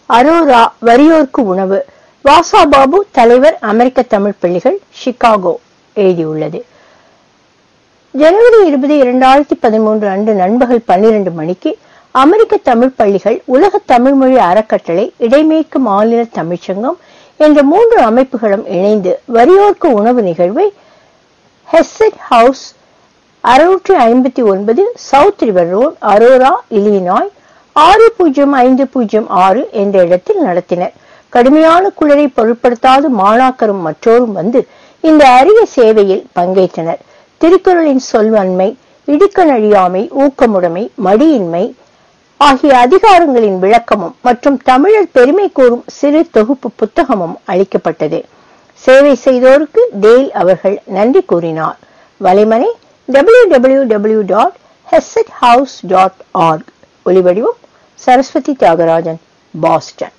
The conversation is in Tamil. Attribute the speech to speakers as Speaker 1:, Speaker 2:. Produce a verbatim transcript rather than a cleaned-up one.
Speaker 1: அரோரா வறியோர்க்கு உணவு. வாசா பாபு, தலைவர், அமெரிக்க தமிழ் பள்ளிகள், சிகாகோ எழுதியுள்ளது. ஜனவரி இருபது இரண்டாயிரத்தி பதிமூன்று அன்று நண்பகல் பன்னிரண்டு மணிக்கு அமெரிக்க தமிழ் பள்ளிகள், உலக தமிழ்மொழி அறக்கட்டளை, இடைமேற்கு மாநில தமிழ்ச்சங்கம் என்ற மூன்று அமைப்புகளும் இணைந்து வறியோர்க்கு உணவு நிகழ்வை ஹெஸ்ஸட் ஹவுஸ், அறுநூற்றி ஐம்பத்தி ஒன்பது south river road, Aurora, Illinois ஆறு பூஜ்ஜியம் ஐந்து பூஜ்ஜியம் ஆறு என்ற இடத்தில் நடத்தினர். கடுமையான குளிரை பொருட்படுத்தாது மாணாக்கரும் மற்றோரும் வந்து இந்த அரிய சேவையில் பங்கேற்றனர். திருக்குறளின் சொல்வன்மை, இடுக்கணழியாமை, ஊக்கமுடைமை, மடியின்மை ஆகிய அதிகாரங்களின் விளக்கமும் மற்றும் தமிழர் பெருமை கூறும் சிறு தொகுப்பு புத்தகமும் அளிக்கப்பட்டது. சேவை செய்தோருக்கு டேல் அவர்கள் நன்றி கூறினார். வலைமனை W W W dot hesed house dot org. ஒலிவடிவம் சரஸ்வதி தியாகராஜன், பாஸ்டன்.